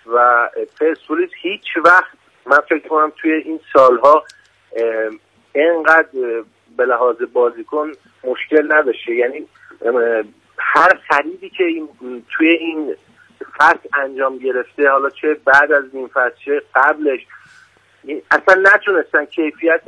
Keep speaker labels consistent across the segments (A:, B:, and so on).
A: و پرسپولیس هیچ وقت من فکر کنم توی این سالها اینقدر به لحاظ بازیکن مشکل نداشته. یعنی هر خریدی که توی این فصل انجام گرفته، حالا چه بعد از این فصل چه قبلش، اصلا نتونستن کیفیت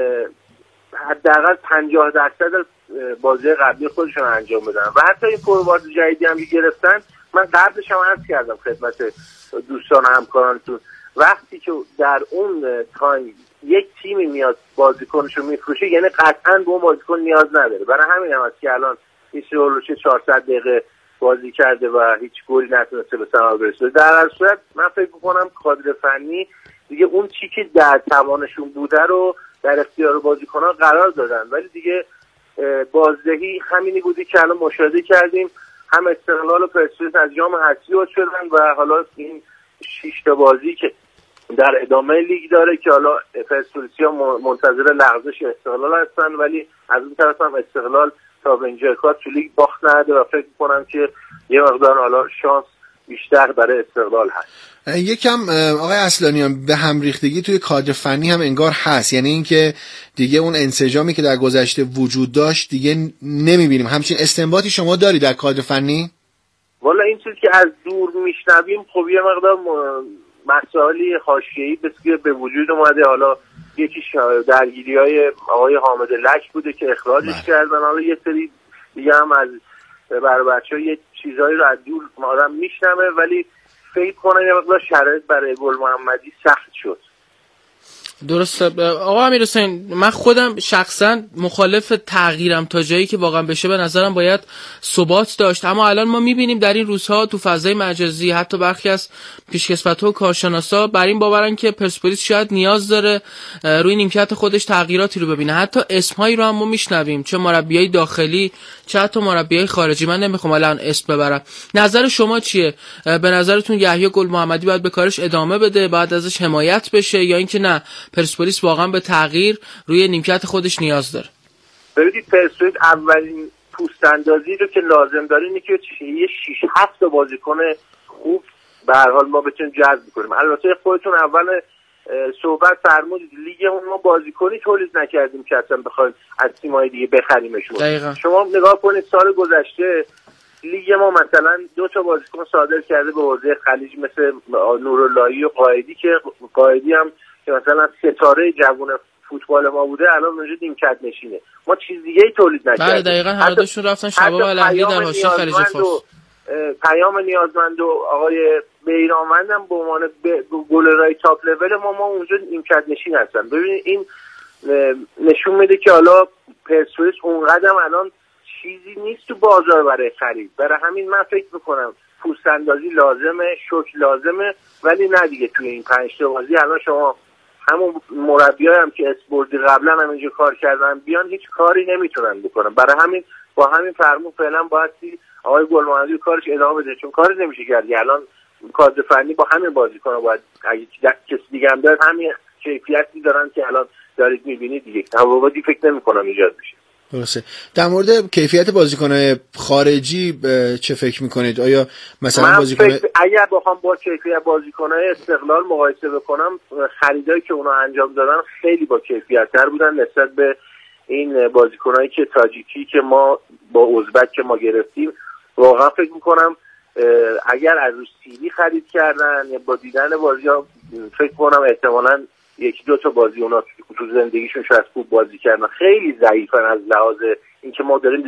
A: حداقل 50% از بازی قبلی خودشون انجام بدن. و حتی این فوروارد جدیدی هم گرفتن، من قبلش هم عرض کردم خدمت دوستان همکارانتون، وقتی که در اون تایم یک تیمی میاد بازیکنشو میفروشه، یعنی قطعا به اون بازیکن نیاز نداره. برای همین هم هست که الان این سئولوش 400 دقیقه بازی کرده و هیچ گلی نتونسته به ثمر برسونه. در هر صورت من فکر می‌کنم کادر فنی دیگه اون چی که در توانشون بوده رو در اختیار بازیکن‌ها قرار دادن، ولی دیگه بازدهی همینی بودی که الان مشاهده کردیم. هم استقلال و پرسپولیس از جام حذفی عضو شدن و حالا این 6 تا بازی که در ادامه لیگ داره که حالا پرسپولیس‌ها منتظر لغزش استقلال هستن، ولی از اون طرف هم استقلال تا به اینجا کار تو لیگ باخت نده و فکر می‌کنم که یه مقدار حالا شانس بیشتر برای استقلال هست.
B: یکم آقای اصلانیان به هم ریختگی توی کادر فنی هم انگار هست، یعنی اینکه دیگه اون انسجامی که در گذشته وجود داشت دیگه نمی‌بینیم. همچین استنباطی شما داری در کادر فنی؟
A: والا این چیزی که از دور میشنویم خب یه مقدار مسائلی حاشیه‌ای به وجود اومده. حالا یکیش درگیری‌های آقای حامد لک بوده که اخراجش کردن. حالا یه سری دیگه هم از برای بچه‌ها یه چیزایی رو از دور آدم میشنوه، ولی فکر کنم یه مقدار شرایط برای گل محمدی سخت شد.
C: درسته آقا امیرحسین، من خودم شخصا مخالف تغییرم تا جایی که واقعا بشه. به نظرم باید ثبات داشت، اما الان ما میبینیم در این روزها تو فضای مجازی حتی برخی از پیشکسوت‌ها و کارشناسا بر این باورن که پرسپولیس شاید نیاز داره روی نیمکت خودش تغییراتی رو ببینه. حتی اسمایی رو هم ما میشنویم، چه مربیای داخلی چه حتی مربیای خارجی. من نمیخوام الان اسم ببرم. نظر شما چیه؟ به نظرتون یحیی گل محمدی باید به کارش ادامه بده، بعد ازش حمایت بشه، یا اینکه نه پرسپولیس واقعا به تغییر روی نیمکت خودش نیاز داره؟
A: ببینید پرسپولیس اولین پوست اندازی رو که لازم داره اینه که یه 6-7 بازیکن خوب به هر حال ما بتونیم جذب کنیم. البته خودتون اول صحبت فرمودید لیگمون ما بازیکنی تولید نکردیم که اصلا بخوایم از تیم‌های دیگه بخریمشون.
C: دقیقا.
A: شما نگاه کنید سال گذشته لیگ ما مثلا 2 تا بازیکن صادر کرده به حوزه خلیج مثل نوراللهی و قائدی که قائدی هم که مثلا ستاره جوان فوتبال ما بوده، الان اونجا نیمکت نشینه. ما چیز دیگه‌ای تولید نکردیم.
C: بله دقیقاً، هر دوشون رفتن شباب الاهلی در حاشیه خلیج فارس.
A: پیام نیازمند و آقای بیرانوند هم به عنوان گلرای تاپ لول ما اونجا نیمکت نشین هستن. ببینید این نشون میده که حالا پرسپولیس اونقدر الان چیزی نیست تو بازار برای خرید. برای همین من فکر میکنم پوست اندازی لازمه، شوک لازمه، ولی نه دیگه توی این 5 تا بازی الان شما همون مربیایی هم که اسپوردی قبلا هم اینجا کار کردن بیان هیچ کاری نمیتونن بکنن. برای همین با همین فرمون فعلا باید آقای گل محمدی کارش ادامه بده، چون کاری نمیشه کرد. الان کادر فنی با همین بازیکن‌ها باید اگه کسی دیگه هم داره همین کیفیتی دارن که الان دارید می‌بینید دیگه. تفاوتی فکر نمی‌کنم ایجاد بشه.
B: درسته. در مورد کیفیت بازیکن‌های خارجی چه فکر می‌کنید؟ آیا مثلا بازیکن
A: اگر بخوام با کیفیت بازیکن‌های استقلال مقایسه بکنم، خریدایی که اونا انجام دادن خیلی با کیفیت‌تر بودن نسبت به این بازیکنایی که تاجیکی که ما با ازبک که ما گرفتیم. واقعا فکر می‌کنم اگر از روی سیلی خرید کردن یا با دیدن بازی‌ها فکر کنم احتمالاً 1-2 تا بازی اونا تو زندگیشون شاید خوب بازی کردن. خیلی ضعیفن از لحاظ اینکه ما داریم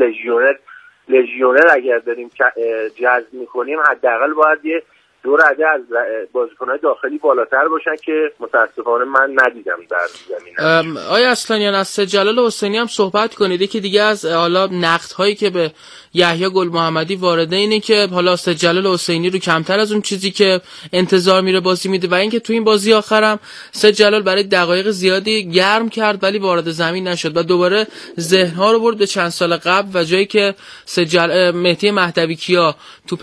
A: لژیونر اگر داریم جذب می‌کنیم حداقل باید یه 2 رده از بازیکن‌های داخلی بالاتر باشن که متأسفانه من ندیدم در زمین.
C: آیا اصلانیان از سید جلال حسینی هم صحبت کنید که دیگه از حالا نقدهایی که به یحیی گل محمدی وارده اینه که حالا سید جلال حسینی رو کمتر از اون چیزی که انتظار میره بازی میده و اینکه تو این بازی آخرم سید جلال برای دقایق زیادی گرم کرد ولی وارد زمین نشد و دوباره ذهن‌ها رو برد به چند سال قبل و جایی که مهدی مهدوی کیا تو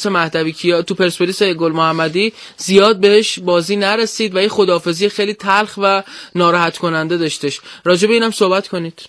C: پرسپولیس گل محمدی زیاد بهش بازی نرسید و یه خداحافظی خیلی تلخ و ناراحت کننده داشتش. راجع به اینم صحبت کنید.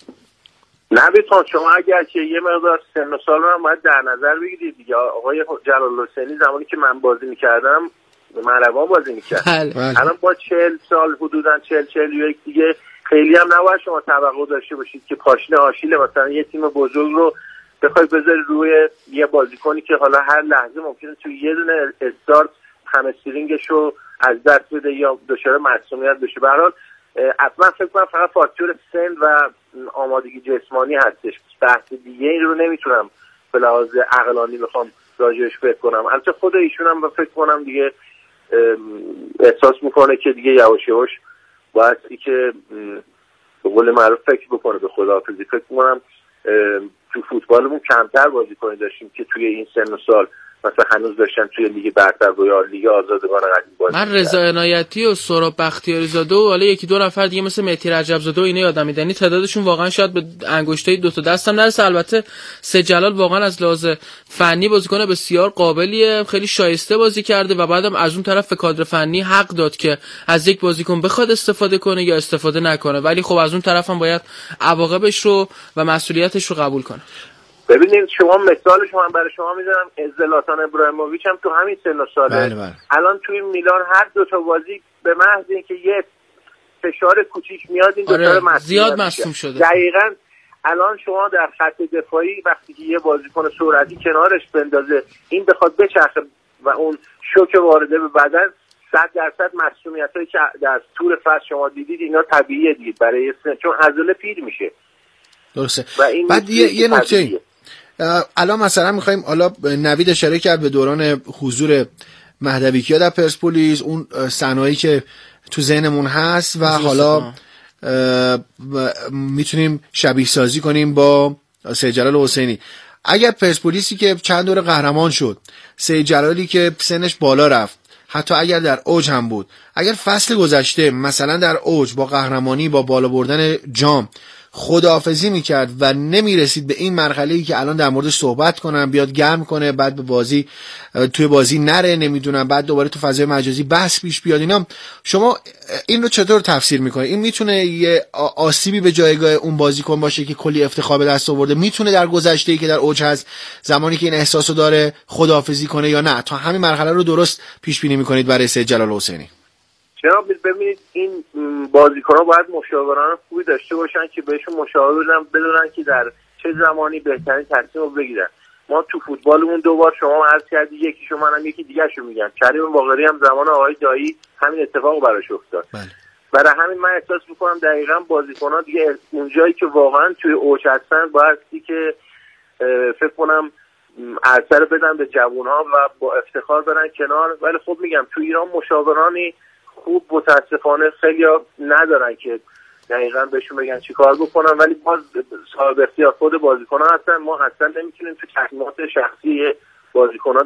A: نبیتون شما اگر که یه مقدار سن و سال هم باید در نظر بگیرید دیگه. آقای جلال حسینی زمانی که من بازی میکردم مهربان بازی میکرد. الان با 40 سال حدوداً 40-41 دیگه خیلی هم نباید شما توقع داشته باشید که پاشنه آشیل مثلا یه تیم بزرگ رو بخوای بذاری روی یه بازیکنی که حالا هر لحظه ممکنه توی یه دونه استارت همسترینگش رو از دست بده یا دچار معصومیت بشه. به هر حال اصلا فکر کنم فقط فاکتور سن و آمادگی جسمانی هستش. بحث دیگه این رو نمیتونم به لحاظ عقلانی بخوام راجعش فکر کنم. البته خود ایشون هم فکر کنم دیگه احساس میکنه که دیگه یواش یواش بایستی که به قول معروف فکر بکنه به خداحافظی. فکر کنم تو فوتبالمون کمتر بازیکنی داشتیم که توی این سن و سال مثلا هنوز داشتن توی لیگ برتر یا لیگ آزادگان قدیم بازی.
C: من رضا عنایتی و سهراب بختیاری زاده و حالا یکی دو نفر دیگه مثل مهدی رجب زاده و اینا یادم میاد، یعنی تعدادشون واقعا شاید به انگشتای دو تا دستم نرسه. البته سید جلال واقعا از لحاظ فنی بازیکن بسیار قابلیه، خیلی شایسته بازی کرده و بعدم از اون طرف به کادر فنی حق داد که از یک بازیکن بخواد استفاده کنه یا استفاده نکنه، ولی خب از اون طرف هم باید عواقبش رو و مسئولیتش رو قبول کنه.
A: ببینید شما مثالش من برای شما میزنم، زلاتان ابراهیموویچ هم تو همین سن و ساله. الان توی میلان هر دو تا بازی به محض اینکه یه فشار کوچیک میاد این دو تا
C: زیاد مصدوم شده.
A: دقیقاً الان شما در خط دفاعی وقتی که یه بازیکن سرعتی کنارش بندازه این بخواد بچرخه و اون شوک وارده به بدن 100% مسئولیتایی که در طول فصل شما دیدید اینا طبیعیه دیگه برای سن، چون عضله پیر میشه.
B: درسته. بعد یه نکته الان مثلا میخوایم، حالا نوید اشاره کرد به دوران حضور مهدوی کیا در پرسپولیس، اون صحنه‌ای که تو ذهنمون هست و حالا میتونیم شبیه سازی کنیم با سید جلال حسینی. اگر پرسپولیسی که چند دوره قهرمان شد، سید جلالی که سنش بالا رفت، حتی اگر در اوج هم بود، اگر فصل گذشته مثلا در اوج با قهرمانی با بالا بردن جام خداحافظی میکرد و نمیرسید به این مرحله‌ای که الان در موردش صحبت کنن، بیاد گرم کنه، بعد به بازی توی بازی نره، نمیدونم بعد دوباره تو فضای مجازی بحث پیش بیاد، اینا شما این رو چطور تفسیر میکنه؟ این میتونه یه آسیبی به جایگاه اون بازیکن باشه که کلی افتخار به دست آورده، میتونه در گذشته‌ای که در اوج هست زمانی که این احساسو داره خداحافظی کنه، یا نه تا همین مرحله رو درست پیش بینی میکنید برای سید جلال حسینی؟
A: جناب ببینید این بازیکن‌ها باید مشاوران خوبی داشته باشن که بهشون مشاوره بدن که در چه زمانی بهترین تصمیم رو بگیرن. ما تو فوتبالمون دوبار شما عرض کردی، یکیشو منم یکی دیگه‌شو میگم، کریم باقری هم زمان آقای دایی همین اتفاق براش افتاد. برای همین من احساس می‌کنم دقیقاً بازیکن‌ها دیگه اونجایی که واقعاً توی اوج هستن بایستی که فکر کنم اثر بدن به جوان‌ها و با افتخار برن کنار. ولی خب میگم تو ایران مشاورانی خوب متاسفانه خیلی ندارن که دقیقاً بهشون بگن چی کار بکنن، ولی باز صاحب اختیار خود بازیکنان هستن. ما اصلا نمیتونیم تو تصمیمات شخصی بازیکنان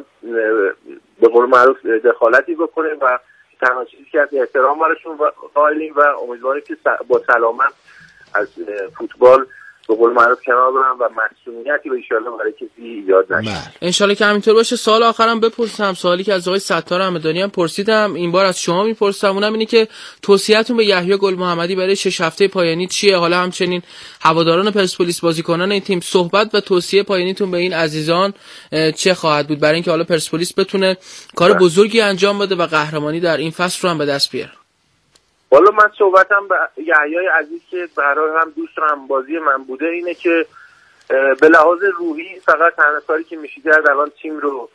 A: به قول معروف دخالتی بکنیم و تنها چیزی که از احترام براشون قائلیم و امیدواریم که با سلامت از فوتبال به قول معروف کنار برن و مسئولیتی به ایشالله برای کسی ایجاد نشه.
C: انشالله که همینطور باشه. سوال آخرم بپرسم، سوالی که از آقای ستار همدانی هم پرسیدم، این بار از شما میپرسم، اونم اینه که توصیه‌تون به یحیی گل محمدی برای 6 هفته پایانی چیه؟ حالا همچنین هواداران پرسپولیس، بازیکنان این تیم، صحبت و توصیه پایانیتون به این عزیزان چه خواهد بود برای اینکه حالا پرسپولیس بتونه کار بزرگی انجام بده و قهرمانی در این فصل رو هم به دست بیاره؟
A: والا من صحبتم به یحیی عزیز که برای هم دوست و همبازی من بوده اینه که به لحاظ روحی فقط تنها کاری که میشه کرد الان تیم رو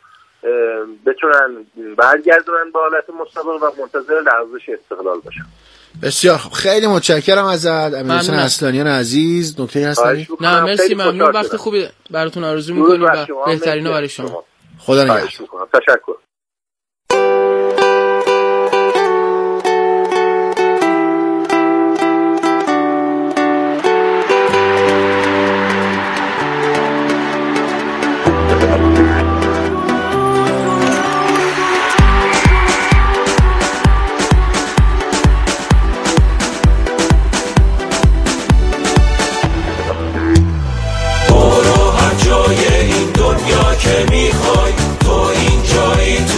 A: بتونن برگردونن به حالت مسابقه و منتظر لحظه‌اش استقلال باشن.
B: بسیار خیلی متشکرم ازت امیرحسین اصلانیان عزیز. نکته هستی؟
C: نه مرسی، ممنون، وقت خوبی براتون آرزو می‌کنیم و بهترینا برای شما.
B: خدا نگهدار.
A: تشکر.
D: که میخوای تو این جایی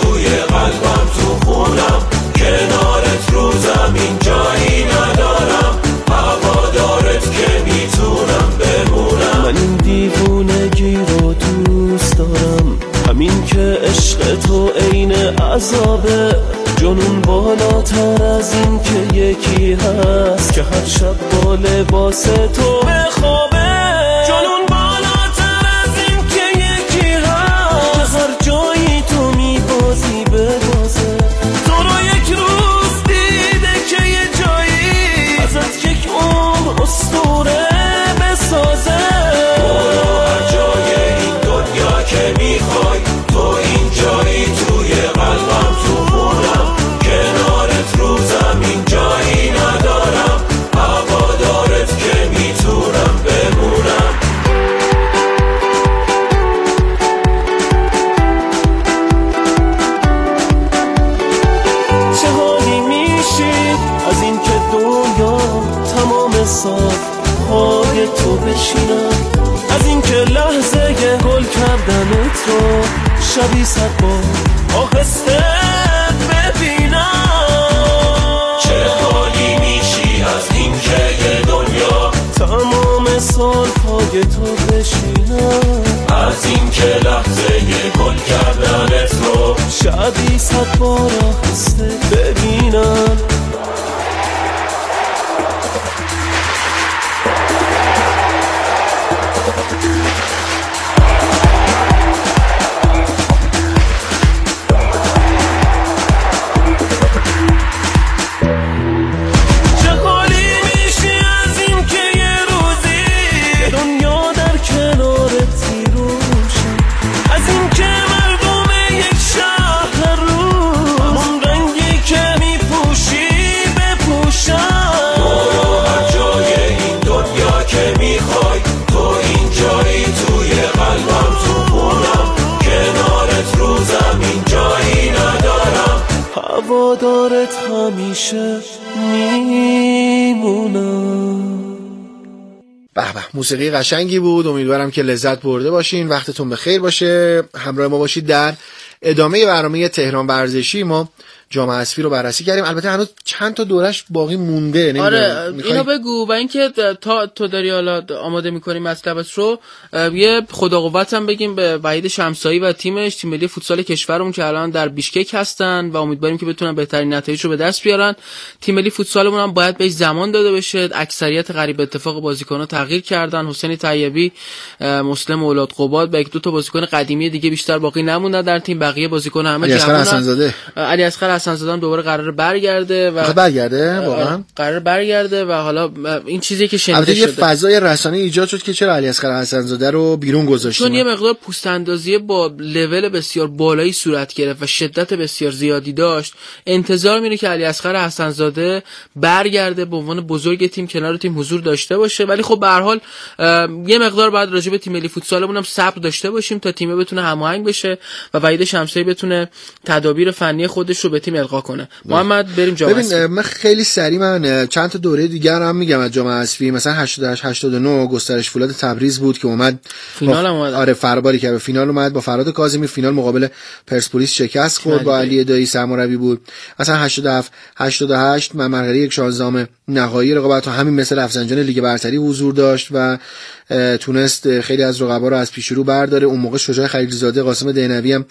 D: بالاتر از این که یکی هست که هر شب با لباس تو بخوابه. جنون بالاتر از این که یکی هست که هر جایی تو میبازی ببازه. تو رو یک روز دیده که یه جایی ازت یک عمر اسطوره بسازه. برو هر جای این دنیا که میخوای، تو این جایی توی قلبم، تو خونم، کنارت رو زمین جایی ندارم، هوادارت که میتونم بمونم. چه حالی میشی از این که دنیا تمام صافهای تو بشینم، از این که لحظه گل کردنت رو شبی صد بار آهسته ببینم. چه حالی میشی از این که یه دنیا تمام سالهای تو بشینم، از این که لحظه گل کردنت رو شبی صد بار آهسته ببینم. هوادارت همیشه میمونم.
B: به به، موسیقی قشنگی بود. امیدوارم که لذت برده باشین. وقتتون بخیر باشه. همراه ما باشید در ادامه برنامه تهران ورزشی. ما جام حذفی رو بررسی کردیم. البته هنوز چند تا دورش باقی مونده.
C: آره اینو بگو. و اینکه تا تو داری حالا آماده می‌کنی مطلبت رو، یه خدا قوت هم بگیم به وحید شمسایی و تیمش، تیم ملی فوتسال کشورمون که الان در بیشکک هستن و امیدواریم که بتونن بهترین نتایج رو به دست بیارن. تیم ملی فوتسالمون هم باید بهش زمان داده بشه. اکثریت غریب اتفاق بازیکن‌ها تغییر کردن. حسین طیبی، مسلم اولاد قباد و یک دو تا بازیکن قدیمی دیگه بیشتر باقی نموندن در تیم. بقیه بازیکن همه جوونن. علی اصغر حسن‌زاده هم دوباره قراره برگرده و
B: واقعا
C: قراره برگرده و حالا این چیزی که شنیده
B: شده.
C: شده
B: یه فضای رسانه‌ای ایجاد شد که چرا علی اصغر حسن‌زاده رو بیرون گذاشتن،
C: چون یه مقدار پوست اندازی با لول بسیار بالایی صورت گرفت و شدت بسیار زیادی داشت. انتظار میره که علی اصغر حسن‌زاده برگرده به عنوان بزرگ تیم، کنار تیم حضور داشته باشه. ولی خب به هر حال یه مقدار بعد راجع به تیم ملی فوتسالمون هم صبر داشته باشیم تا تیم بتونه هماهنگ بشه و وحید شمسایی بتونه تدابیر فنی خودش رو به تیم القا کنه. محمد بریم جام حذفی.
B: ببین من خیلی سریع چند تا دوره دیگر هم میگم از جام حذفی. مثلا 88 89 گسترش فولاد تبریز بود که اومد
C: فینال اومد.
B: آره فرباری که به فینال اومد با فراد کاظمی. فینال مقابل پرسپولیس شکست خورد با علی دایی سرمربی بود. مثلا 87 88 مرغری یک شانزدهم نهایی رقابت همین مثل رفسنجان لیگ برتری حضور داشت و تونست خیلی از رقبا رو از پیش رو برداره. اون موقع شجاع خلیلزاده، قاسم دهنوی هم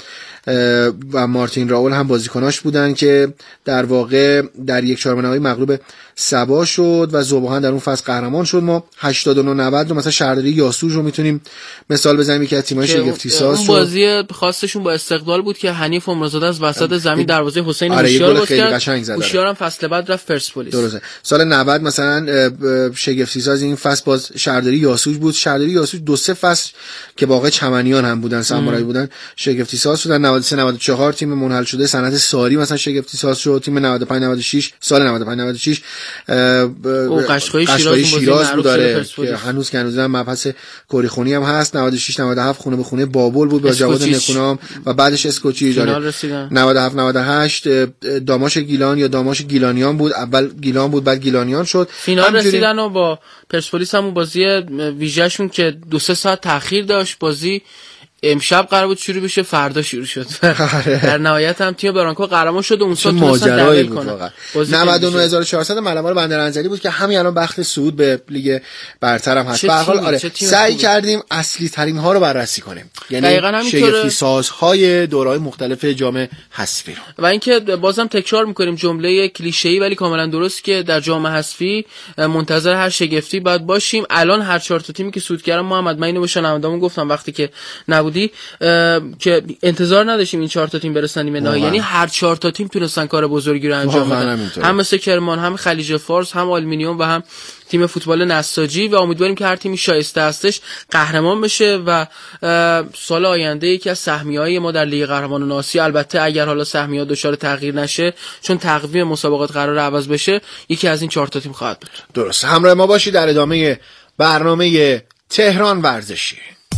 B: و مارتین راول هم بازیکناش بودن که در واقع در یک چهارم نهایی مغلوب سبا شد و ذوب‌ها در اون فصل قهرمان شد. ما 89 90 رو مثلا شهرداری یاسوج رو میتونیم مثال بزنیم که از تیم‌های شگفتی ساز شد.
C: اون بازی خاصشون با استقلال بود که حنیف عمرزاده از وسط زمین دروازه حسین هوشیار رو کرد. هوشیار هم فصل بعد رفت پرسپولیس.
B: درسته. سال 90 مثلا شگفتی ساز این فصل باز شهرداری یاسوج بود. شهرداری یاسوج دو سه فصل که واقعا چمنیان هم بودن، سرمربی بودن، شگفتی ساز شدن. 93 94 تیم منحل شده صنعت ساری مثلا شگفتی ساز شد. تیم 95 96 سال 95 96
C: قشقایی
B: شیراز بود داره که هنوز که هنوز مبحث کوریخونی هم هست. 96 97 خونه به خونه بابل بود با جواد نکونام و بعدش اسکوچی داره. 97 98 داماش گیلان یا داماش گیلانیان بود. اول گیلان بود بعد گیلانیان شد.
C: فینال رسیدن و با پرسپولیس همون بازی ویژه‌شون که 2-3 ساعت تأخیر داشت. بازی امشب قرار بود شروع بشه، فردا شروع شد. در نهایت هم تیم برانکو قهرمان شد و اون سال تونستن دبل کنن.
B: 99400 ملوان بندرانزلی بود که همین الان بخت صعود به لیگ برتر هم هست. به هر حال آره سعی کردیم اصلی ترین ها رو بررسی کنیم، یعنی شگفتی سازهای دوره‌های مختلف جام حذفی.
C: و اینکه بازم تکرار می‌کنیم جمله کلیشه‌ای ولی کاملا درست که در جام حذفی منتظر هر شگفتی باید باشیم. الان هر 4 تا تیمی که صعود کردن، محمد من اینو به شنوندهامون گفتم وقتی که نبودی که انتظار نداشتیم این 4 تا تیم برسن نیمه نهایی، یعنی هر 4 تا تیم تونستن کار بزرگی رو انجام بدن، هم مثل کرمان، هم خلیج فارس، هم آلومینیوم و هم تیم فوتبال نساجی. و امیدواریم که هر تیمی شایسته هستش قهرمان بشه و سال آینده یکی از سهمیه‌های ما در لیگ قهرمانان آسیا، البته اگر حالا سهمیه‌ها دچار تغییر نشه چون تقویم مسابقات قرار عوض بشه، یکی از این 4 تا تیم خواهد بود.
B: درست. همراه ما باشید در ادامه برنامه تهران ورزشی.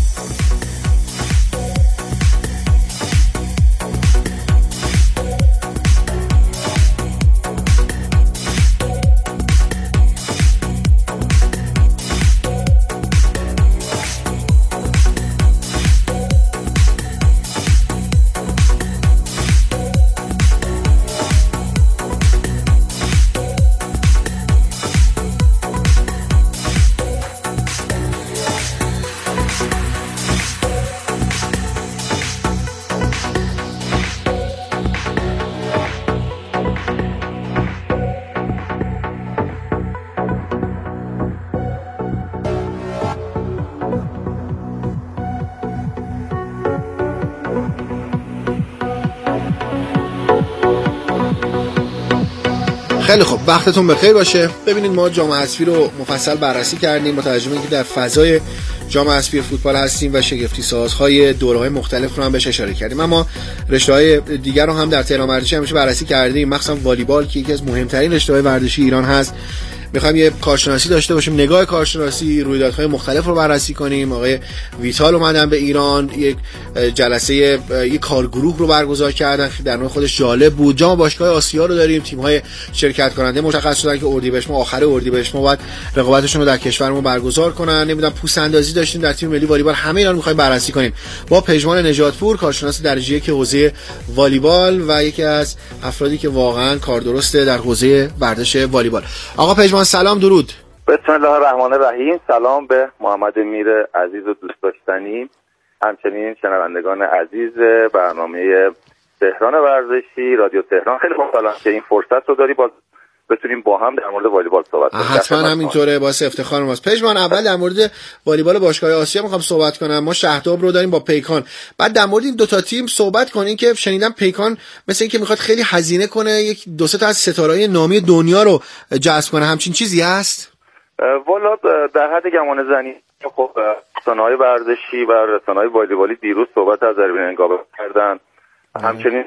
B: خیلی خوب، وقتتون بخیر باشه. ببینید ما جام حذفی رو مفصل بررسی کردیم با توجه به اینکه در فضای جام حذفی فوتبال هستیم و شگفتی سازهای دوره‌های مختلف رو هم بهش اشاره کردیم. اما رشته‌های دیگر رو هم در تهران ورزشی همیشه بررسی کردیم، مخصوصا والیبال که یکی از مهمترین رشته‌های ورزشی ایران هست. میخوایم یه کارشناسی داشته باشیم، نگاه کارشناسی، رویدادهای مختلف رو بررسی کنیم. آقای ویتال اومدن به ایران، یک جلسه یک کارگروه رو برگزار کردن که در نوع خودش جالب بود. جام باشگاه آسیا رو داریم، تیم‌های شرکت کننده مشخص شدن که اردیبهشت ماه، آخر اردیبهشت ماه باید رقابتشون رو در کشورمون برگزار کنن. نمیدونم پوست اندازی داشتیم در تیم ملی والیبال، همه اینا رو می‌خوایم بررسی کنیم با پژمان نجاتپور، کارشناس درجه یک حوزه والیبال و یکی از افرادی که واقعا کار درسته در حوزه ورزش والیبال. آقا پژمان سلام، درود.
E: بسم الله الرحمن الرحیم. سلام به محمد میر عزیز و دوست داشتنی، همچنین شنوندگان عزیز برنامه تهران ورزشی رادیو تهران. خیلی خوشحالم که این فرصت رو داری باز بتونیم با هم در مورد والیبال صحبت کنیم.
B: حتما همینطوره، باعث افتخار ماست. پژمان اول در مورد والیبال باشگاه آسیا میخوام صحبت کنم. ما شهداب رو داریم با پیکان، بعد در مورد این دو تا تیم صحبت کنیم که شنیدم پیکان مثل اینکه میخواد خیلی هزینه کنه، یک دو سه تا از ستاره‌های نامی دنیا رو جذب کنه، همچین چیزی هست؟
E: والا در حد گمان زنی خب رسانه‌های ورزشی و رسانه‌های والیبالی دیروز صحبت از اروین انگابه کردن. همچنین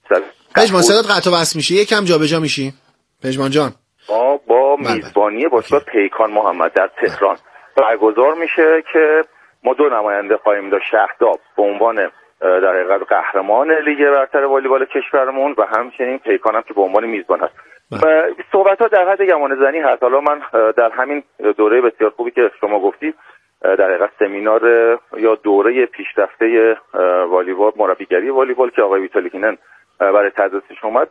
B: پژمان صدات قطع و وصل میشه، یکم جابجا میشی پژمان جان.
E: با میزبانی باشگاه پیکان محمد در تهران برگزار میشه که ما دو نماینده خواهیم داشت، شهداب به عنوان در حقیقت قهرمان لیگ برتر والیبال کشورمون و همچنین پیکان هم که به عنوان میزبان هست. صحبت‌ها در حد گمان زنی هست. حالا من در همین دوره بسیار خوبی که شما گفتید در حقیقت سمینار یا دوره پیشرفته والیبال، مربیگری والیبال که آقای ویتالیکینن برای تدریسش اومد،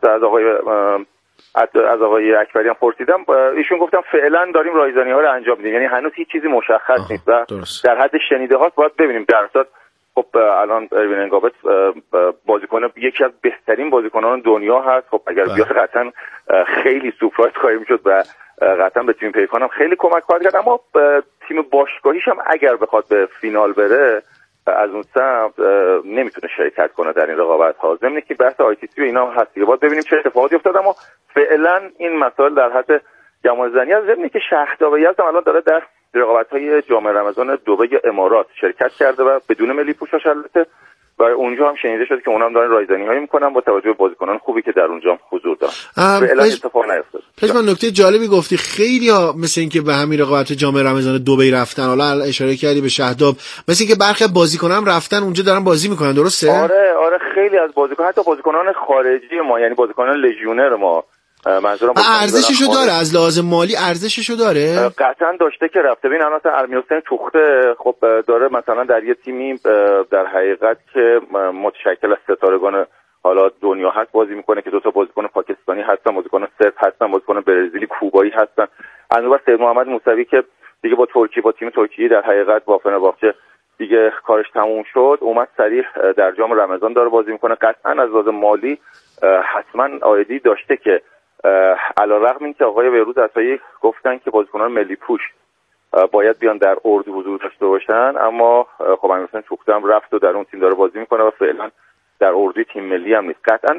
E: از آقای اکبری هم پرسیدم، ایشون گفتم فعلا داریم رایزنی‌ها رو انجام میدیم، یعنی هنوز هیچ چیزی مشخص نیست و در حد شنیده هاست، باید ببینیم. در اصل خب الان اروین انگابت بازیکن یکی از بهترین بازیکنان دنیا هست. خب اگر بیاد قطعا خیلی سورپرایز خواهیم شد و قطعا به تیم پیکان هم خیلی کمک خواهد کرد. اما تیم باشگاهیش هم اگر بخواد به فینال بره از اون سمت نمیتونه شرکت کنه در این رقابت ها. ضمن که بحث ITC و اینا هست که باید ببینیم چه اتفاقاتی افتاد. اما فعلا این مسائل در حد گمان زنی است. ضمن که شهداب یزد الان داره در رقابت‌های جام رمضان دبی امارات شرکت کرده و بدون ملی پوشش البته، و اونجا هم شنیده شد که اونم دارن رایزنی‌هایی میکنن با توجه به بازیکنان خوبی که در اونجا حضور دارن. فعلا اتفاق نیفتاد.
B: پژمان نکته جالبی گفتی، خیلی‌ها مثل اینکه به همین رقابت جام رمضان دبی رفتن. حالا اشاره کردی به شهداب، مثل اینکه برخی از بازیکنان هم رفتن اونجا دارن بازی میکنن، درسته؟
E: آره خیلی از بازیکنان، حتی بازیکنان خارجی ما، یعنی بازیکنان لژیونر ما منظورم
B: ارزششو داره، از لحاظ مالی ارزششو داره
E: قطعا داشته که رفته. ببین الان امیرحسین توخته خب داره مثلا در یه تیمی در حقیقت که متشکل از ستارگان حالا دنیا هست بازی میکنه که 2 بازیکن پاکستانی هستن، بازیکن سرب هستن، بازیکن برزیلی کوبایی هستن. از اون ور سید محمد موسوی که دیگه با تیم ترکیه در حقیقت با فنرباغچه دیگه کارش تموم شد، اومد سریع در جام رمضان داره بازی میکنه. قطعا از لحاظ مالی حتما عایدی داشته که علیرغم اینکه آقای بهروز عطایی گفتن که بازیکنان ملی پوش باید بیان در اردو حضور داشته باشن، اما خب امیرحسین توخته هم رفت و در اون تیم داره بازی میکنه و فعلا در اردوی تیم ملی هم نیست. قطعا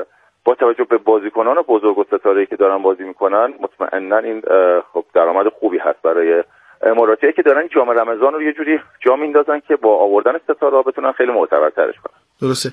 E: با توجه به بازیکنان بزرگ و ستاره‌ای که دارن بازی میکنن مطمئنا این خب درآمد خوبی هست برای اماراتی‌ها که دارن جام رمضان رو یه جوری جا میندازن که با آوردن ستاره‌ها بتونن خیلی معتبرترش کنن.
B: درسته.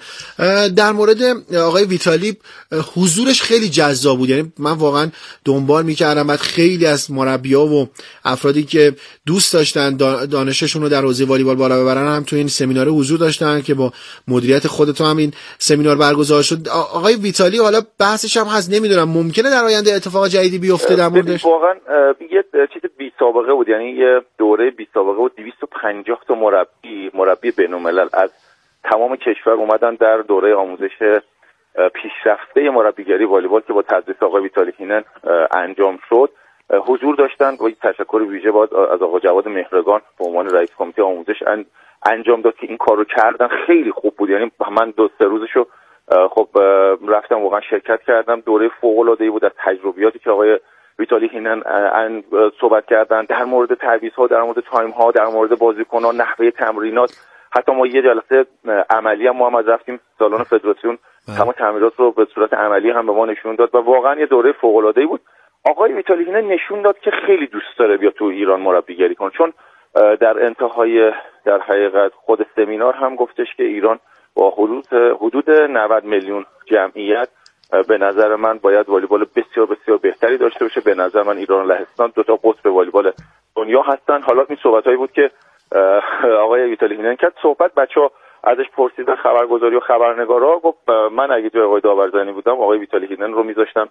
B: در مورد آقای ویتالی حضورش خیلی جذاب بود، یعنی من واقعا دنبال میکردم. بعد خیلی از مربی‌ها و افرادی که دوست داشتن دانششون رو در حوزه والیبال بالا ببرن هم تو این سمینار حضور داشتن که با مدیریت خودت هم این سمینار برگزار شد. آقای ویتالی حالا بحثش هم هست، نمیدونم ممکنه در آینده اتفاق جدیدی بیفته در موردش؟
E: واقعا یه چیز بی سابقه بود، یعنی یه دوره بی سابقه بود. 250 تا مربی بین‌الملل از تمام کشور اومدن در دوره آموزش پیشرفته مربیگری والیبال که با تدریس آقای ویتالی هینن انجام شد حضور داشتن. با یک تشکر ویژه باید از آقای جواد مهرگان به عنوان رئیس کمیته آموزش انجام داد که این کارو کردن. خیلی خوب بود، یعنی من 2-3 روزشو خب رفتم واقعا شرکت کردم. دوره فوق‌العاده‌ای بود از تجربیاتی که آقای ویتالی هینن صحبت کردن در مورد تعویض‌ها، در مورد تایم‌ها، در مورد بازیکن‌ها، نحوه تمرینات. حتی ما یه جلسه عملی هم محمد رفتیم سالن فدراسیون، تمام تعمیرات رو به صورت عملی هم به ما نشون داد و واقعا یه دوره فوق‌العاده‌ای بود. آقای ویتالی هینن نشون داد که خیلی دوست داره بیا تو ایران مربیگری کنه، چون در انتهای در حقیقت خود سمینار هم گفتش که ایران با حدود 90 میلیون جمعیت به نظر من باید والیبال بسیار بسیار بهتری داشته باشه. به نظر من ایران و لهستان 2 قطب والیبال دنیا هستن. حالا این صحبتایی بود که آقای ویتالی هینن کرد. صحبت بچه‌ها ازش پرسیدن، خبرگزاری و خبرنگارا، گفت من اگه جای آقای داورزنی بودم آقای ویتالی هینن رو میذاشتم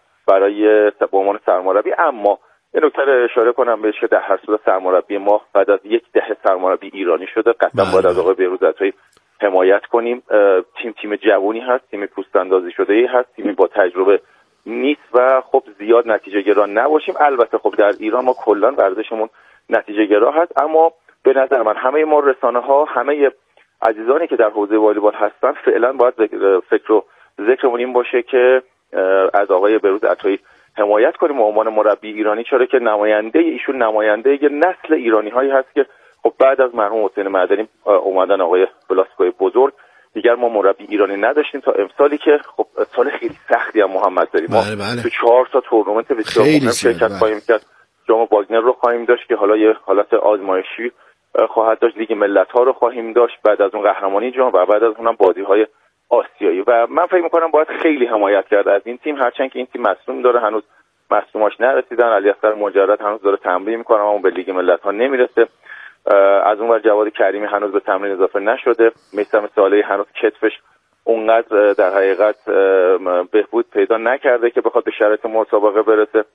E: برای به عنوان سرمربی. اما یه نکته اشاره کنم بهش که در هر صورت سرمربی ما بعد از 10 سرمربی ایرانی شده. قطعا باید از آقای بهروز عطایی حمایت کنیم. تیم جوونی هست، تیم پوست اندازی شده‌ای هست، تیمی با تجربه نیست و خب زیاد نتیجه گرا نباشیم. البته خب در ایران ما کلا ورزشمون نتیجه گرا هست، اما به نظر من همه ما رسانه‌ها، همه عزیزانی که در حوزه والیبال هستن فعلا باید فکر و ذکرمون این باشه که از آقای بهروز عطایی حمایت کنیم به عنوان مربی ایرانی، چرا که ایشون نماینده یه نسل ایرانی‌هایی هست که خب بعد از مرحوم حسین مدنی اومدن آقای بلاسکوی بزرگ دیگر ما مربی ایرانی نداشتیم تا امسالی که خب سال خیلی سختی هم محمد داریم. ما تو 4 تا تورنمنت بسیار مهم شرکت خواهیم کرد. جام باگنر رو خواهیم داشت که حالا یه حالت آزمایشی خواهد داشت. لیگ ملت‌ها رو خواهیم داشت، بعد از اون قهرمانی جام و بعد از اونم بازی‌های آسیایی و من فکر می‌کنم باید خیلی حمایت کرد از این تیم، هرچند که این تیم مصدوم داره، هنوز مصدوماش نرسیدن. علیاصغر مجرد هنوز داره تمرین می‌کنه اما به لیگ ملت‌ها نمیرسه. از اونور جواد کریمی هنوز به تمرین اضافه نشده. میثم صالحی هنوز کتفش اونقدر در حقیقت بهبود پیدا نکرده که بخواد به شرایط مسابقه برسه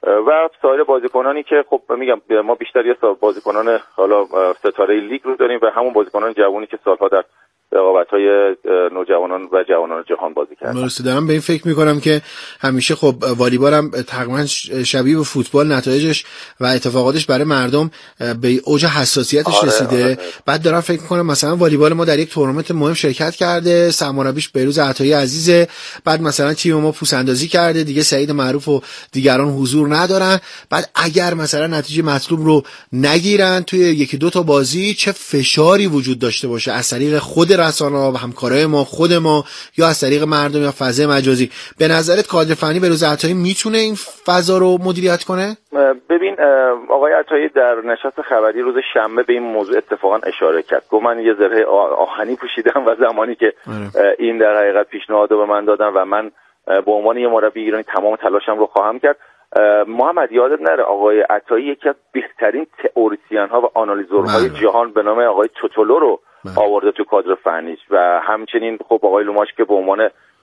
E: و سایر بازیکنانی که خب میگم ما بیشتر یه بازیکنان حالا ستاره لیگ رو داریم و همون بازیکنان جوانی که سالها در رقابت‌های نوجوانان و جوانان جهان بازی کردن.
B: درسته. دارم به این فکر می‌کنم که همیشه خب والیبال هم تقریبا شبیه به فوتبال نتایجش و اتفاقاتش برای مردم به اوج حساسیتش رسیده. بعد دارم فکر می‌کنم مثلا والیبال ما در یک تورنمنت مهم شرکت کرده، سرمربیش بهروز عطایی عزیزه، بعد مثلا تیم ما پوس‌اندازی کرده، دیگه سعید معروف و دیگران حضور ندارن. بعد اگر مثلا نتیجه مطلوب رو نگیرن توی 1-2 تا بازی، چه فشاری وجود داشته باشه از طریق خود رسانه‌ها و همکارای ما، خود ما، یا از طریق مردم یا فضای مجازی. به نظرت کادر فنی بهروز عطایی میتونه این فضا رو مدیریت کنه؟
E: ببین آقای عطایی در نشست خبری روز شنبه به این موضوع اتفاقا اشاره کرد. گفت من یه ذره آهنی پوشیدم و زمانی که این در حقیقت پیشنهاد رو به من دادن و من به عنوان یه مربی ایرانی تمام تلاشم رو خواهم کرد. محمد یادت نره آقای عطایی یکی از بهترین تئوریسین ها و آنالیزورهای جهان به نام آقای توتولو رو آورده تو کادر فنیش و همچنین خب آقای لوماش که به عنوان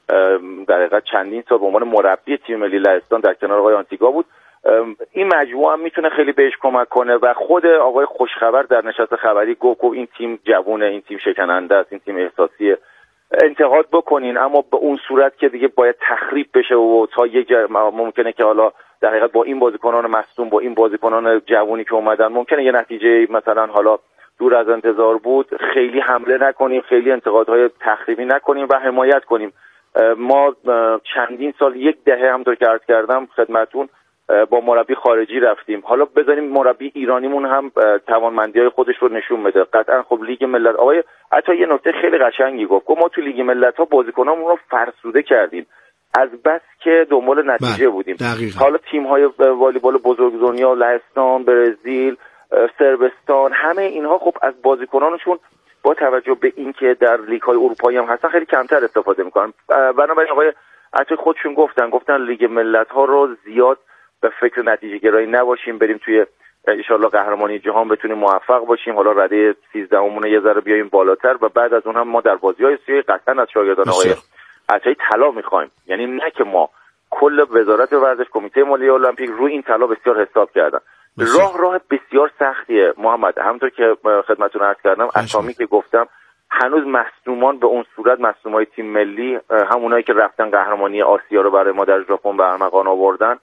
E: در حقیقت چندین سال به عنوان مربی تیم ملی لهستان در کنار آقای آنتیگا بود. این مجموعه هم میتونه خیلی بهش کمک کنه و خود آقای خوشخبر در نشست خبری گفت این تیم جوونه، این تیم شکننده است، این تیم احساسیه، انتقاد بکنین اما به اون صورت که دیگه باید تخریب بشه و تا یک ممکنه که حالا در حقیقت با این بازیکنان مصدوم، با این بازیکنان جوونی که اومدن ممکنه یه نتیجه مثلا حالا دور از انتظار بود، خیلی حمله نکنیم، خیلی انتقادهای تخریبی نکنیم و حمایت کنیم. ما چندین سال، یک دهه همونطور که عرض کردم خدمتون، با مربی خارجی رفتیم، حالا بذاریم مربی ایرانیمون هم توانمندی‌های خودش رو نشون بده. قطعا خب لیگ ملت، آقای حتی یه نکته خیلی قشنگی گفت ما تو لیگ ملت‌ها بازیکنامون رو فرسوده کردیم از بس که دنبال نتیجه بودیم. حالا تیم‌های والیبال بزرگ دنیا، لهستان، برزیل، صربستان، همه اینها خب از بازیکنانشون با توجه به اینکه در لیگ‌های اروپایی هم هستن خیلی کمتر استفاده می‌کنن. بنابراین آقای حتی خودشون گفتن لیگ ملت‌ها رو زیاد به فکر نتیجه گرایی نباشیم، بریم توی ان شاءالله قهرمانی جهان بتونیم موفق باشیم، حالا رده 13مون یه ذره بیایم بالاتر و بعد از اون هم ما در بازی‌های آسیایی قطعا از شاگردان آقای عطایی طلا می‌خوایم. یعنی نه که ما کل وزارت ورزش، کمیته ملی المپیک روی این طلا بسیار حساب کردن. راه بسیار سختیه محمد، همونطور که خدمتتون عرض کردم اسامی که گفتم هنوز مصدومان به اون صورت مصدومای تیم ملی، همونایی که رفتن قهرمانی آسیا رو برای ما در ژاپن به ارمغان آوردن،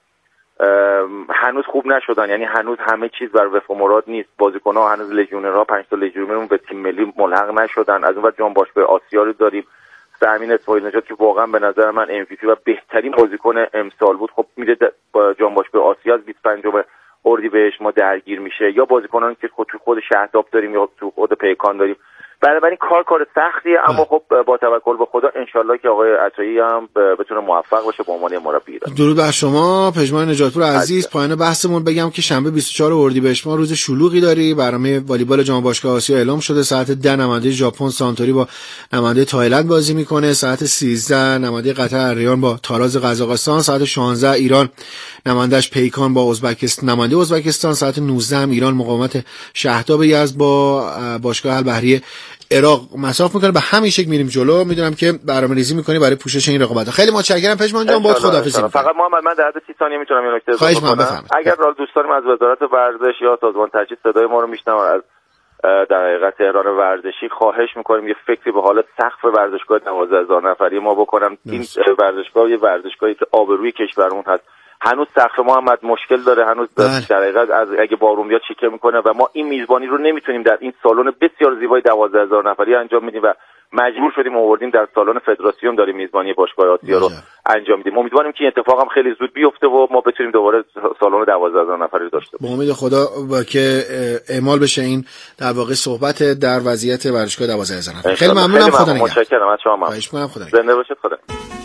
E: هنوز خوب نشدن. یعنی هنوز همه چیز بر وفق مراد نیست. بازیکن‌ها هنوز لژیونرها 5 تا لژیونرمون به تیم ملی ملحق نشدن. از اون بعد جام باشگاه آسیا رو داریم، امین اسماعیل نژاد که واقعا به نظر من MVP و بهترین بازیکن امسال بود، خب میره با جام باشگاه آسیا از 25 اردیبهشت ما درگیر میشه، یا بازیکنان که خود شهداب داریم یا تو خود پیکان داریم. بنابراین کار سختیه، اما خب با توکل به خدا انشالله که آقای عطایی هم بتونه موفق باشه به عنوان مربی ایران.
B: درود بر شما پژمان نجاتپور عزیز. پایان بحثمون بگم که شنبه 24 اردیبهشت ما روز شلوغی داری. برنامه والیبال جام باشگاه آسیا اعلام شده. ساعت 10 نماینده ژاپن سانتوری با نماینده تایلند بازی میکنه. ساعت 13 نماینده قطر ریان با تاراز قزاقستان. ساعت 16 ایران نمایندش پیکان با ازبکستان، نماینده ازبکستان. ساعت 19 هم ایران مقاومت شهداب یزد با باشگاه البحری عراق مصاف میکنه. به همین شکل میریم جلو. میدونم که برنامه‌ریزی میکنی برای پوشش این رقابت. خیلی متشکرم پژمان جان، با خداحافظی.
E: فقط محمد من در حد 30 ثانیه میتونم یه نکته اضافه کنم. اگر دوستان از وزارت ورزش یا سازمان تجهیز صدای ما رو میشنون، از در حقیقت تهران ورزشی خواهش میکنیم یه فکری به حال سقف ورزشگاه 12000 نفری ما بکنم. این ورزشگاه یه ورزشگاهی که آبروی کشورمون هست. هنوز سقف محمد مشکل داره، هنوز در حقیقت از اگه بارون بیاد چیکه میکنه و ما این میزبانی رو نمیتونیم در این سالن بسیار زیبای 12000 نفری انجام بدیم و مجبور شدیم آوردیم در سالن فدراسیون داریم میزبانی باشگاه آسیا رو انجام میدیم. امیدواریم که این اتفاق هم خیلی زود بیفته و ما بتونیم دوباره سالن 12000 نفری رو داشته باشیم.
B: به امید خدا که اعمال بشه این در واقع صحبت در وضعیت ورزشگاه 12000 نفری. خیلی ممنونم. خدا نگهدار.
E: متشکرم از شما.
B: خواهش می‌کنم. خدا
E: زنده باشید. خدا.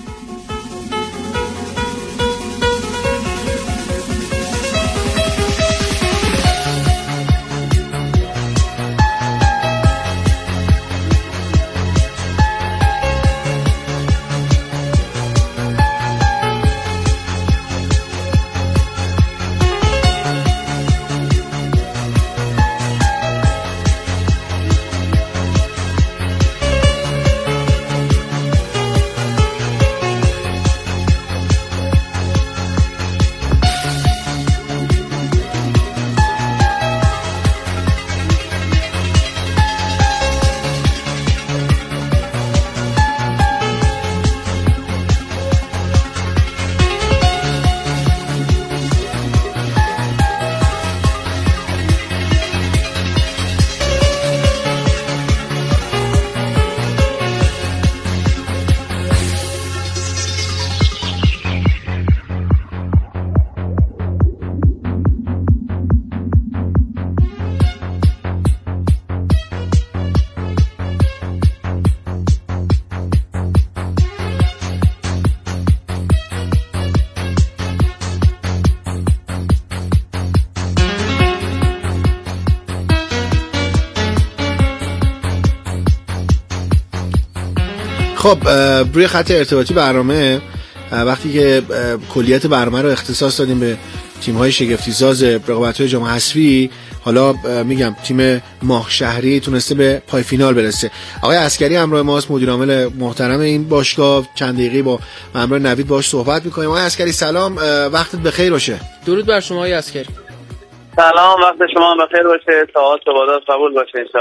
B: خب روی خط ارتباطی برنامه وقتی که کلیت برنامه رو اختصاص دادیم به تیم‌های شگفتی‌ساز رقابت‌های جام حذفی، حالا میگم تیم ماه شهری تونسته به پای فینال برسه. آقای عسکری همراه ماست، مدیر عامل محترم این باشگاه. چند دقیقه با همراه نوید باهاش صحبت می‌کنیم. آقای عسکری سلام، وقتت بخیر باشه.
C: درود بر شما آقای عسکری.
F: سلام، وقت شما هم بخیر باشه. ساعات عبادات قبول باشه.